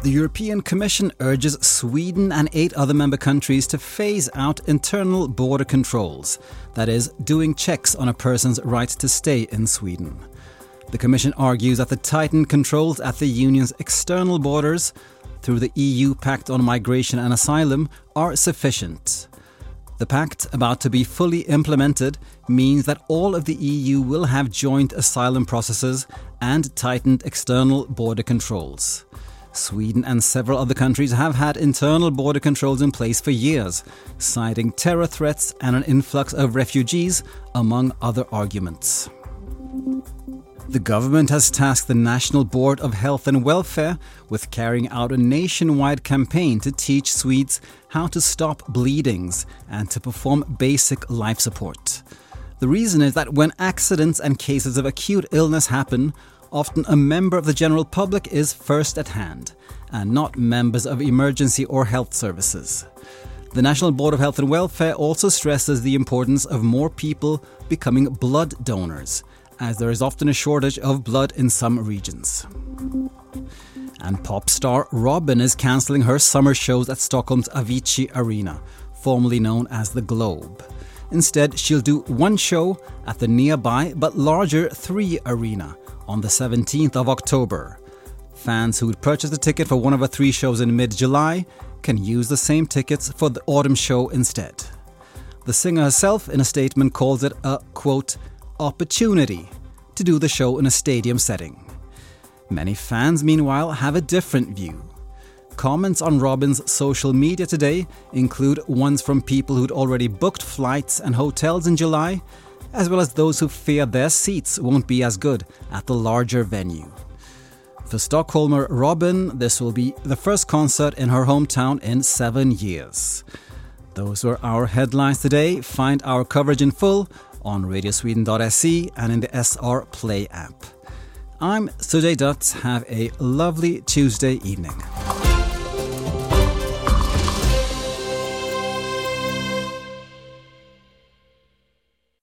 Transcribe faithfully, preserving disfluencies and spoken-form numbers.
The European Commission urges Sweden and eight other member countries to phase out internal border controls, that is, doing checks on a person's right to stay in Sweden. The Commission argues that the tightened controls at the Union's external borders, through the E U Pact on Migration and Asylum, are sufficient. The pact, about to be fully implemented, means that all of the E U will have joint asylum processes and tightened external border controls. Sweden and several other countries have had internal border controls in place for years, citing terror threats and an influx of refugees, among other arguments. The government has tasked the National Board of Health and Welfare with carrying out a nationwide campaign to teach Swedes how to stop bleedings and to perform basic life support. The reason is that when accidents and cases of acute illness happen, often a member of the general public is first at hand, and not members of emergency or health services. The National Board of Health and Welfare also stresses the importance of more people becoming blood donors, as there is often a shortage of blood in some regions. And pop star Robyn is cancelling her summer shows at Stockholm's Avicii Arena, formerly known as the Globe. Instead, she'll do one show at the nearby but larger Three Arena on the seventeenth of October. Fans who would purchase a ticket for one of her three shows in mid-July can use the same tickets for the autumn show instead. The singer herself, in a statement, calls it a, quote, opportunity to do the show in a stadium setting. Many fans, meanwhile, have a different view. Comments on Robyn's social media today include ones from people who'd already booked flights and hotels in July, as well as those who fear their seats won't be as good at the larger venue. For Stockholmer Robyn, this will be the first concert in her hometown in seven years. Those were our headlines today. Find our coverage in full on radiosweden dot se and in the S R Play app. I'm Sujay Dutt. Have a lovely Tuesday evening.